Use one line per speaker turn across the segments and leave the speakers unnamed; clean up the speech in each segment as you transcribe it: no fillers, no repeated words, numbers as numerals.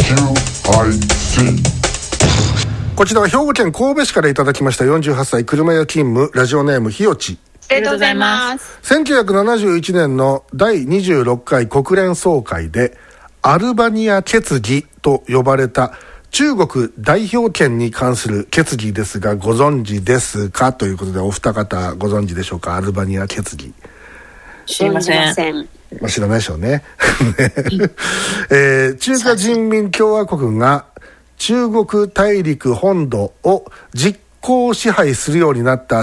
こちらは兵庫県神戸市からいただきました48歳車屋勤務ラジオネームひよち。
ありがとうございます。
1971年の第26回国連総会でアルバニア決議と呼ばれた中国代表権に関する決議ですが、ご存知ですかということで、お二方ご存知でしょうか。アルバニア決議。
知りません。
知らないでしょうね。中華人民共和国が中国大陸本土を実効支配するようになった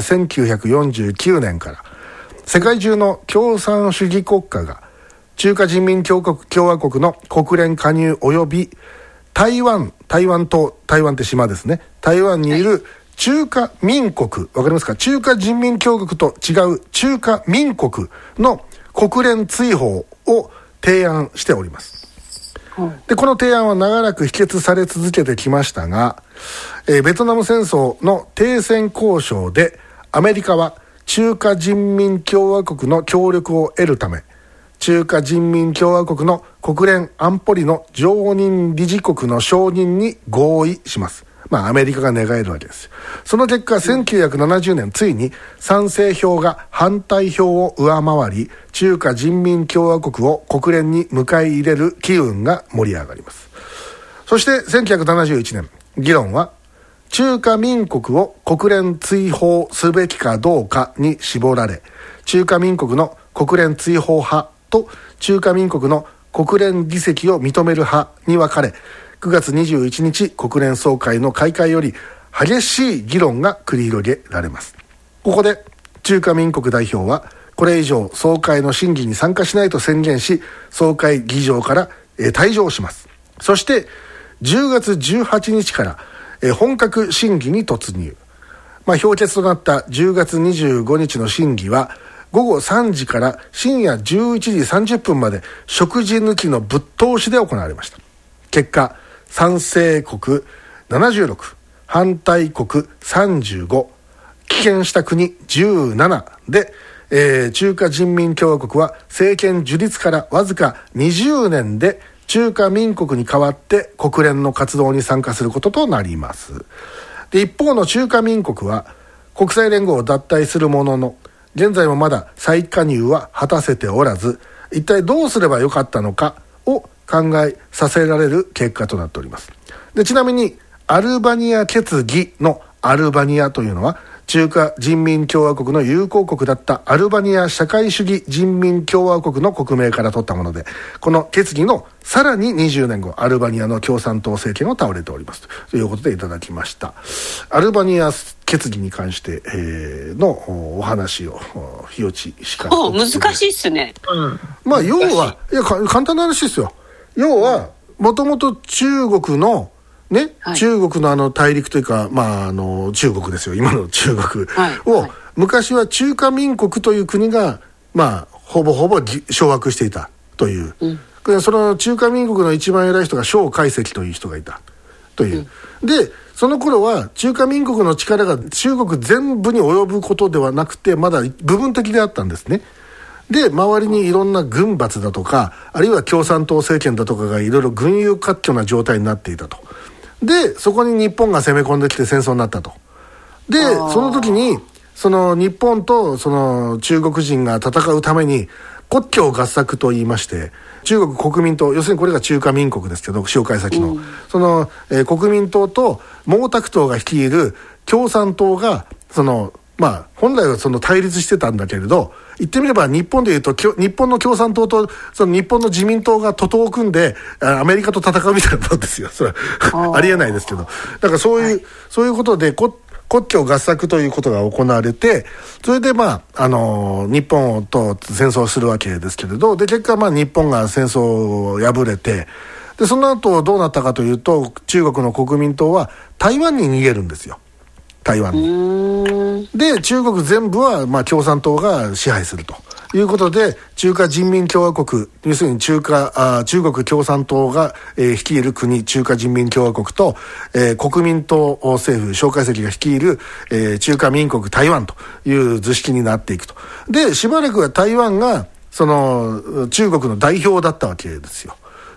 1949年から世界中の共産主義国家が中華人民共和国の国連加入及び台湾って島ですね。台湾にいる中華民国、わかりますか？中華人民共和国と違う中華民国の国連追放を提案しております。でこの提案は長らく否決され続けてきましたが、ベトナム戦争の停戦交渉でアメリカは中華人民共和国の協力を得るため中華人民共和国の国連安保理の常任理事国の承認に合意します。アメリカが願えるわけです。その結果、1970年ついに賛成票が反対票を上回り、中華人民共和国を国連に迎え入れる機運が盛り上がります。そして1971年、議論は中華民国を国連追放すべきかどうかに絞られ、中華民国の国連追放派と中華民国の国連議席を認める派に分かれ、9月21日国連総会の開会より激しい議論が繰り広げられます。ここで中華民国代表はこれ以上総会の審議に参加しないと宣言し、総会議場から退場します。そして10月18日から本格審議に突入。評決となった10月25日の審議は午後3時から深夜11時30分まで食事抜きのぶっ通しで行われました。結果、賛成国76、反対国35、棄権した国17で、中華人民共和国は政権樹立からわずか20年で中華民国に代わって国連の活動に参加することとなります。で、一方の中華民国は国際連合を脱退するものの、現在もまだ再加入は果たせておらず、一体どうすればよかったのかを考えさせられる結果となっております。で、ちなみにアルバニア決議のアルバニアというのは中華人民共和国の友好国だったアルバニア社会主義人民共和国の国名から取ったもので、この決議のさらに20年後アルバニアの共産党政権を倒れておりますということでいただきました。アルバニア決議に関して、のお話を日置しか
難しいっすね。
要はいや簡単な話ですよ。要はもともと中国のね、はい、中国の大陸というか、中国ですよ、今の中国を、昔は中華民国という国が、ほぼほぼ掌握していたという、その中華民国の一番偉い人が蒋介石という人がいたという、で、その頃は中華民国の力が中国全部に及ぶことではなくて、まだ部分的であったんですね。で、周りにいろんな軍閥だとか、あるいは共産党政権だとかがいろいろ群雄割拠な状態になっていたと。で、そこに日本が攻め込んできて戦争になったと。で、その時に、その日本とその中国人が戦うために国共合作と言いまして、中国国民党、要するにこれが中華民国ですけど、蒋介石の、その、国民党と毛沢東が率いる共産党が、その、本来はその対立してたんだけれど、言ってみれば日本でいうと日本の共産党とその日本の自民党が徒党を組んでアメリカと戦うみたいなもんですよ。それはありえないですけど、だからそういうことで国共合作ということが行われて、それで日本と戦争するわけですけれど、で結果日本が戦争を敗れて、でその後どうなったかというと、中国の国民党は台湾に逃げるんですよ。台湾に。で、中国全部は共産党が支配するということで、中華人民共和国、要するに中国共産党が、率いる国、中華人民共和国と、国民党政府、蒋介石が率いる、中華民国台湾という図式になっていくと。で、しばらくは台湾がその中国の代表だったわけですよ。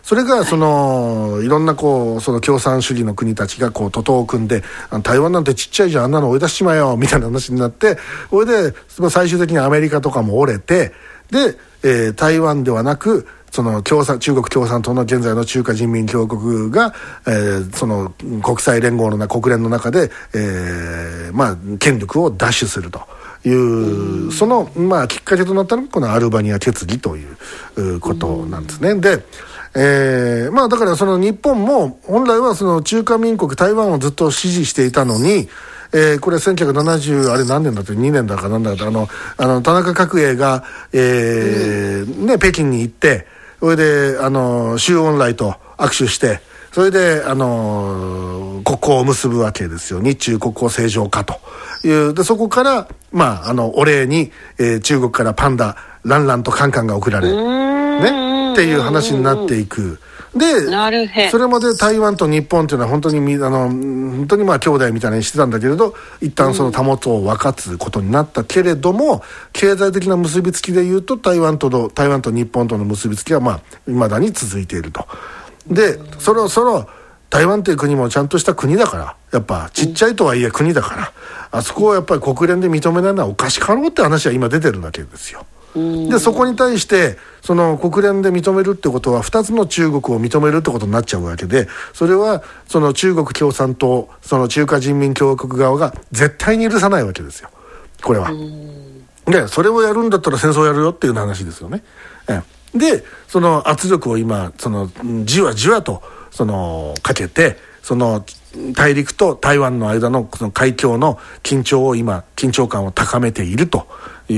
それがいろんなその共産主義の国たちが徒党を組んで、台湾なんてちっちゃいじゃん、あんなの追い出しちまえよみたいな話になって、それで最終的にアメリカとかも折れて、で、台湾ではなく中国共産党の現在の中華人民共和国が、その国際連合の国連の中で、権力を奪取するというその、きっかけとなったのがこのアルバニア決議ということなんですね。で、だからその日本も本来はその中華民国台湾をずっと支持していたのに、これ1970あれ何年だって2年だかなんだか田中角栄が、北京に行って、それで周恩来と握手して、それで国交を結ぶわけですよ。日中国交正常化というで、そこからお礼に、中国からパンダランランとカンカンが送られねっていう話になっていく。で、それまで台湾と日本というのは本当に兄弟みたいにしてたんだけれど、一旦そのたもとを分かつことになったけれども、経済的な結びつきでいうと台湾と日本との結びつきは未だに続いていると。で、そろそろ台湾という国もちゃんとした国だから、やっぱちっちゃいとはいえ国だから、あそこをやっぱり国連で認めないのはおかしかろうって話は今出てるわけですよ。で、そこに対してその国連で認めるってことは2つの中国を認めるってことになっちゃうわけで、それはその中国共産党、その中華人民共和国側が絶対に許さないわけですよ、これは。で、それをやるんだったら戦争やるよっていう話ですよね。で、その圧力を今じわじわとかけて、その大陸と台湾の間のその海峡の緊張感を高めているという、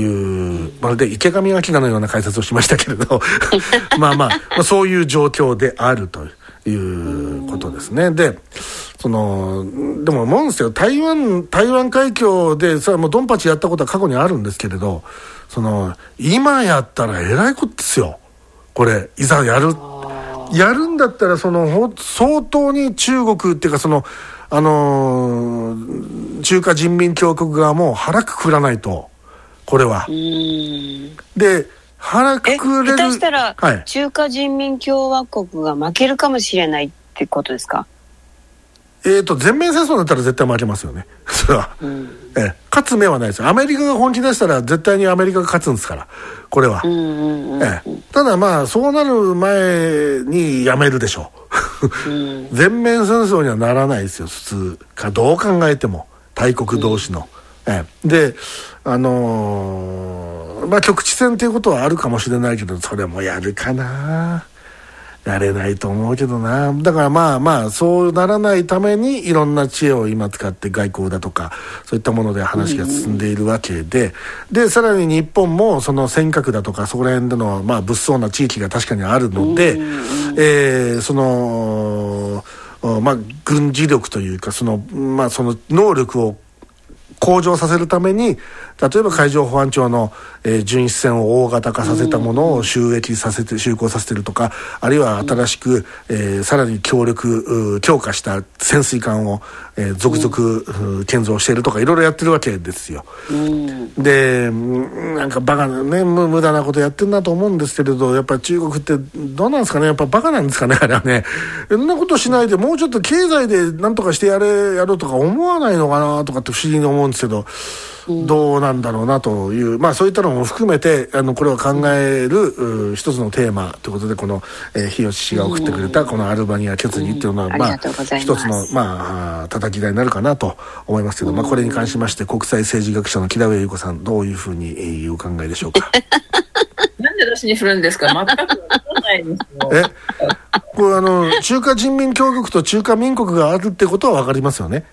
まるで池上彰のような解説をしましたけれどそういう状況であるということですね。で、でも思うんですよ、台湾海峡でそれはもうドンパチやったことは過去にあるんですけれど、今やったらえらいことですよ、これ。いざやるんだったら相当に中国っていうか中華人民共和国側も腹くくらないと、これは。で、腹くくれる。
下手したら、中華人民共和国が負けるかもしれないってことですか？
全面戦争だったら絶対負けますよね。それは。勝つ目はないですよ。アメリカが本気出したら絶対にアメリカが勝つんですから、これは。ただそうなる前にやめるでしょう。全面戦争にはならないですよ、普通か。どう考えても大国同士の。で、局地戦ということはあるかもしれないけど、それもやるかな。やれないと思うけどな。だからそうならないためにいろんな知恵を今使って外交だとかそういったもので話が進んでいるわけで、でさらに日本もその尖閣だとかそこら辺での物騒な地域が確かにあるので、軍事力というかその能力を向上させるために、例えば海上保安庁の、巡視船を大型化させたものを就航させてるとか、あるいは新しく、さらに強化した潜水艦を、続々、建造しているとか、いろいろやってるわけですよ。で、なんかバカなね、無駄なことやってるなと思うんですけれど、やっぱり中国ってどうなんですかね、やっぱバカなんですかね、あれはね。そんなことしないでもうちょっと経済でなんとかしてやろうとか思わないのかなとかって不思議に思うんですけど、どうなんだろうなという、そういったのも含めてこれを考える一つのテーマということで、この日吉氏が送ってくれたこのアルバニア決議っていうのは一つの叩き台になるかなと思いますけど、これに関しまして国際政治学者の木田上優子さん、どういうふうにお考えでしょうか？
なんで私に振るんですか？全く分からないですよ。
これ中華人民共和国と中華民国があるってことは分かりますよね。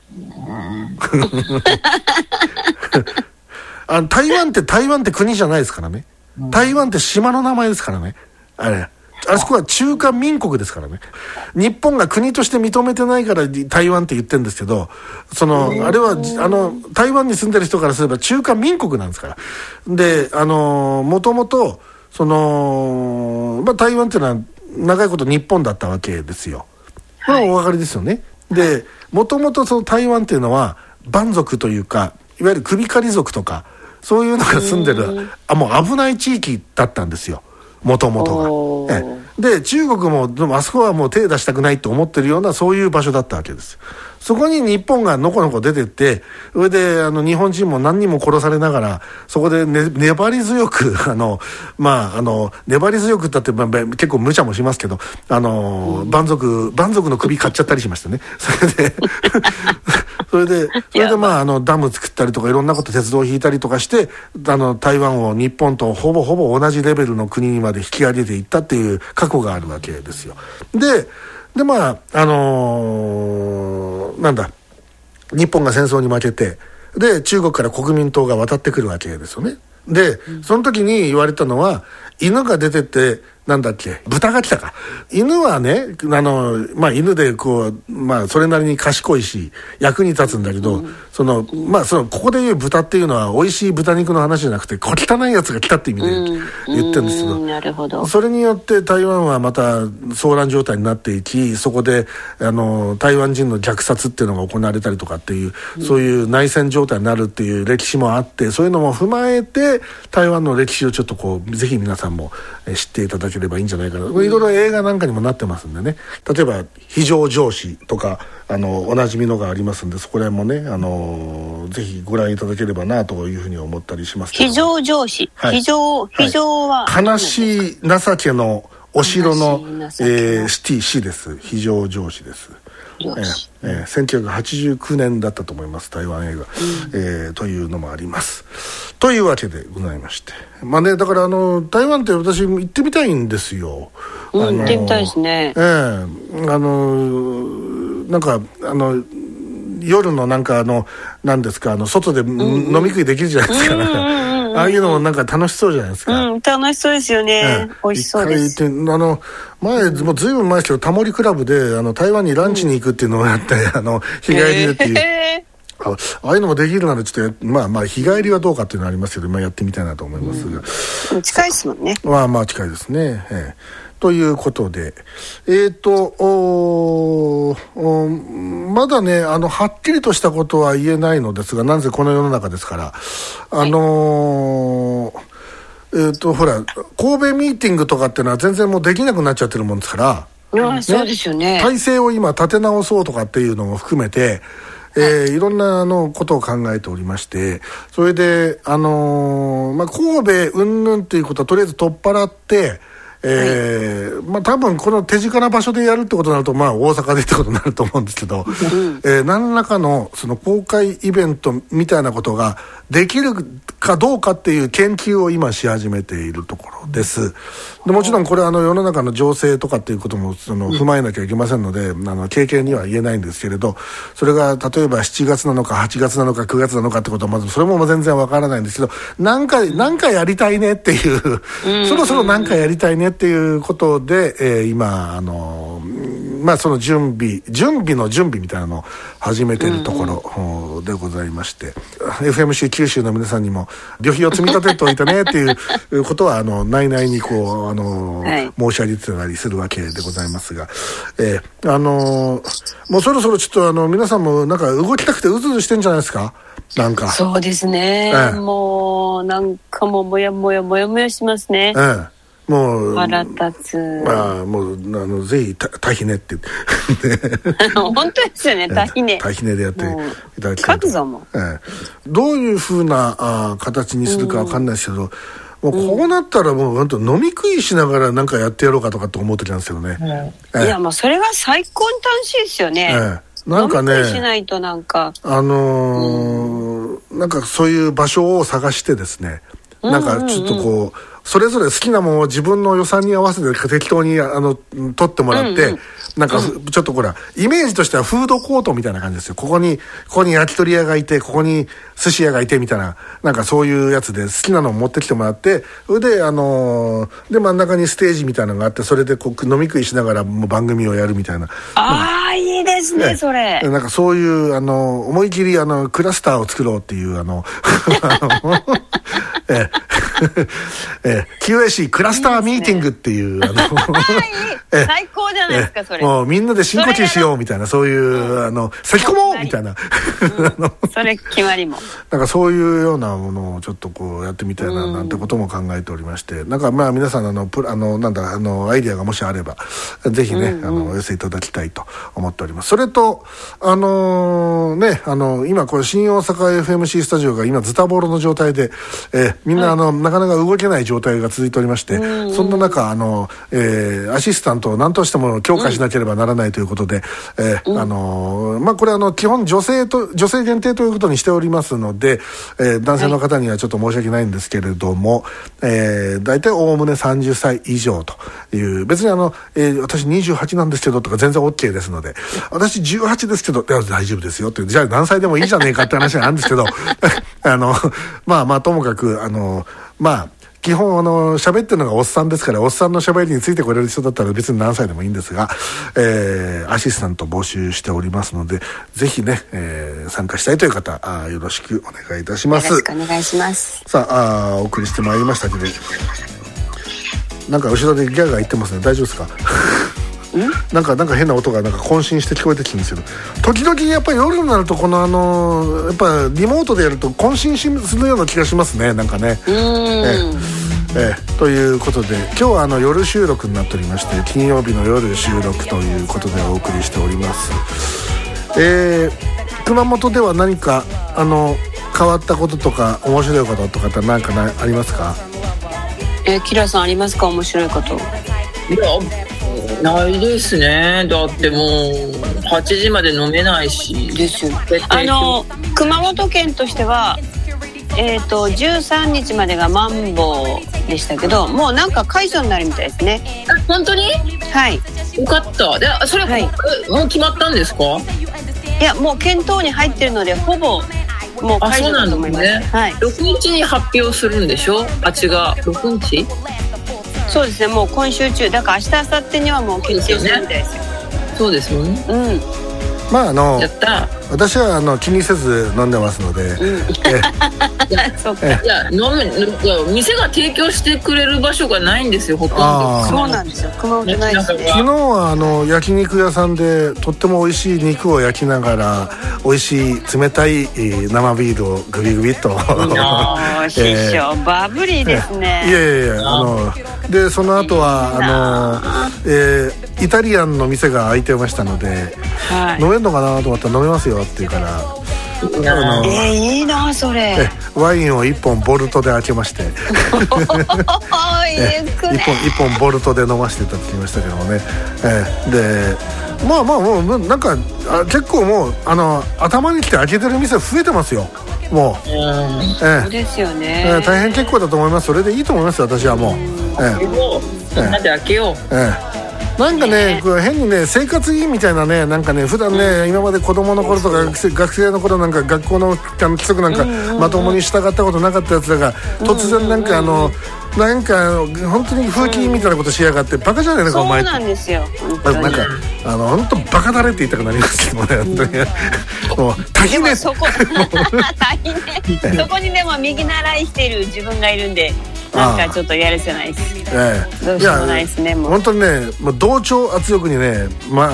台湾って国じゃないですからね。台湾って島の名前ですからね。あそこは中華民国ですからね。日本が国として認めてないから台湾って言ってるんですけど、あれは台湾に住んでる人からすれば中華民国なんですから。で、もともと台湾っていうのは長いこと日本だったわけですよ。お分かりですよね。で、もともとその台湾っていうのは蛮族というか、いわゆる首狩り族とかそういうのが住んでるもう危ない地域だったんですよ、もともとが。 で中国もでもあそこはもう手出したくないと思ってるようなそういう場所だったわけです。そこに日本がのこのこ出てって、それで日本人も何人も殺されながらそこで、粘り強く粘り強くだって、結構無茶もしますけど蛮族の首買っちゃったりしましたね。それでダム作ったりとかいろんなこと鉄道を引いたりとかして台湾を日本とほぼ同じレベルの国にまで引き上げていったっていう過去があるわけですよ。で日本が戦争に負けてで中国から国民党が渡ってくるわけですよね。でその時に言われたのは犬が出てって豚が来たか。犬はね犬でこれなりに賢いし役に立つんだけど、ここでいう豚っていうのは美味しい豚肉の話じゃなくて小汚いやつが来たって意味で言ってるんですけど、
なるほど。
それによって台湾はまた騒乱状態になっていき、そこで台湾人の虐殺っていうのが行われたりとかっていう、そういう内戦状態になるっていう歴史もあって、そういうのも踏まえて台湾の歴史をちょっとぜひ皆さんも知っていただければいいんじゃないかな。いろいろ映画なんかにもなってますんでね。例えば非常上司とかおなじみのがありますんで、そこら辺もねぜひご覧いただければなというふうに思ったりしますけど。
非常上司、はい、非常は
悲しい情けのお城の死です。非常上司です。1989年だったと思います、台湾映画、というのもあります。というわけでございまして、だから台湾って私行ってみたいんですよ。
行ってみたいですね。
夜の何ですか外で飲み食いできるじゃないですか。ああいうのも楽しそうじゃないですか。
楽しそうですよね。美味しそうです。
前もうずいぶん前ですけどタモリクラブで台湾にランチに行くっていうのをやって日帰りでっていう。ああいうのもできるならちょっと日帰りはどうかっていうのはありますけど、やってみたいなと思いますが、
近いですもんね。
近いですね。ということでまだねはっきりとしたことは言えないのですが、なぜこの世の中ですからほら神戸ミーティングとかっていうのは全然もうできなくなっちゃってるもんですから、
そうですよね。
体制を今立て直そうとかっていうのも含めていろんなことを考えておりまして、それで神戸云々ということはとりあえず取っ払って多分この手近な場所でやるってことになると大阪でってことになると思うんですけど、何らかのその公開イベントみたいなことができるかどうかっていう研究を今し始めているところです。でもちろんこれ世の中の情勢とかっていうことも踏まえなきゃいけませんので軽々には言えないんですけれど、それが例えば7月なのか8月なのか9月なのかってことはまずそれも全然わからないんですけど、なんかやりたいねっていうそろそろなんかやりたいねっていうことで、今その準備みたいなのを始めているところでございまして、FMC 九州の皆さんにも旅費を積み立てておいてねっていうことは内々に申し上げてたりするわけでございますが、もうそろそろちょっと皆さんも動きたくてうずうずしてんじゃないですか。
そうですね、もうもやもやしますね。もう腹立つ。
もうぜひタヒネって
本当ですよね。タヒネ
でやっていただきたい。
書くぞも
どういうふうな形にするか分かんないですけど、もうこうなったらもう本当飲み食いしながらやってやろうかとかって思ってたんですよね。
いやそれが最高に楽しいですよね。飲み食いしないと
そういう場所を探してですね、ちょっとそれぞれ好きなものを自分の予算に合わせて適当に取ってもらって、ちょっとイメージとしてはフードコートみたいな感じですよ。ここに焼き鳥屋がいて、ここに寿司屋がいてみたいな、そういうやつで好きなのを持ってきてもらって、それでで真ん中にステージみたいなのがあって、それで飲み食いしながらもう番組をやるみたいな。
いいですね、それ。
そういう思い切りクラスターを作ろうっていう QAC クラスターミーティングっていう
最高じゃないですかそれ。
もうみんなで深呼吸しようみたいな、そういう咳込もうみたいな、
それ決まりも
なんかそういうようなものをちょっとこうやってみたいななんてことも考えておりまして、なんかまあ皆さんなんだアイディアがもしあればぜひね、お寄せいただきたいと思っております。それと今これ新大阪 FMC スタジオが今ズタボロの状態で、みんななかなか動けない状態が続いておりまして、そんな中アシスタントを何としても強化しなければならないということで、これ基本女性限定ということにしておりますので、男性の方にはちょっと申し訳ないんですけれども、大体おおむね30歳以上という、別に私28なんですけどとか全然 OK ですので、私18ですけど大丈夫ですよって、じゃあ何歳でもいいじゃねえかって話なんですけどともかく基本喋ってるのがおっさんですから、おっさんの喋りについてこれる人だったら別に何歳でもいいんですが、アシスタント募集しておりますので、ぜひね、参加したいという方よろしくお願いいたします。
よろしくお願いします。
さあお送りしてまいりましたけど、なんか後ろでギャーガー言ってますね。大丈夫ですか？なんか変な音が渾身して聞こえてきてるんですけど、時々やっぱり夜になるとやっぱリモートでやると渾身するような気がしますね、なんかね。ということで今日は夜収録になっておりまして、金曜日の夜収録ということでお送りしております。熊本では何か変わったこととか面白いこととかって何かありますか？
キラさんありますか？面白いこと。
いやないですね。だってもう8時まで飲めないし
ですよ。熊本県としては13日までがマンボウでしたけど、もうなんか解除になるみたいですね。
本当に？
はい。
よかった。でそれ、はい、もう決まったんですか？
いやもう検討に入ってるのでほぼもう解除だと思います。はい、
6日に発表するんでしょ？あっちが6日？
そうですね、もう今週中だから明日明後日にはもう決定するみたいですよ。
そうですよね。
やった。
私は気にせず飲んでますので、
そうか。
いや店が提供してくれる場所がないんですよ、ほとんど。
そうなんですよ、熊本ないですね。
昨日は焼肉屋さんでとっても美味しい肉を焼きながら美味しい冷たい生ビールをグビグビっと
師匠バブリーですね。
いやでその後はイタリアンの店が開いてましたので、飲めるのかなと思ったら飲めますよって言うから、
いいなそれ。
ワインを1本ボルトで開けまして1本ボルトで飲ませていただきましたけどもね。でもうなんか結構もう頭にきて開けてる店増えてますよもう。
そうですよね。
大変結構だと思います。それでいいと思いますよ私はもう。
みんなで開けよう。
なんかね、変にね生活いいみたいなね、なんかね普段ね、今まで子供の頃とか学生の頃なんか学校の規則なんかまともに従ったことなかったやつらが突然なんか本当に風紀みたいなことしやがってバカじゃないのかお前って。
そうなんですよ。
なんか本当バカだれって言いたくなりますけどね、本当にもう大変ね。
そこにでも右習いしている自分がいるんで。なんかちょっとやるせないです。どうしようもないですね。もう
本当にね、同調圧力にね、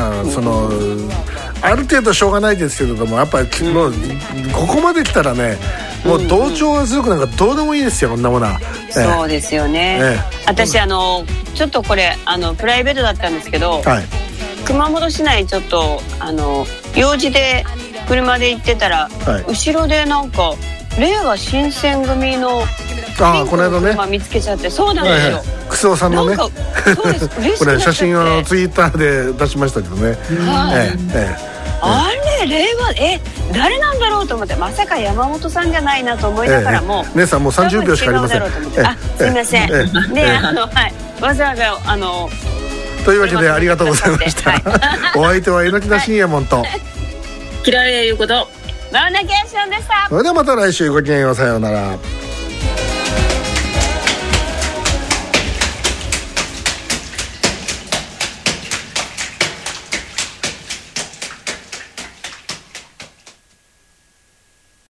ある程度しょうがないですけれども、やっぱりもうここまで来たらね、もう同調圧力なんかどうでもいいですよ、こんなものは。
そうですよね。私ちょっとこれプライベートだったんですけど、熊本市内ちょっと用事で車で行ってたら、後ろでなんか令和新選組の
この間ね
見つけちゃって。そうなんですよ。
クソさんのね、
そうです
これ写真をツイッターで出しましたけどね。
あれ令和誰なんだろうと思って、まさか山本さんじゃないなと思いながらも、
姉さんもう30秒しかありません。
すいません。でわざわざ
というわけでありがとうございました。お相手は榎田信也門と
キラレイいうこと
マウナケーションでした。
それではまた来週ごきげんよう、さようなら。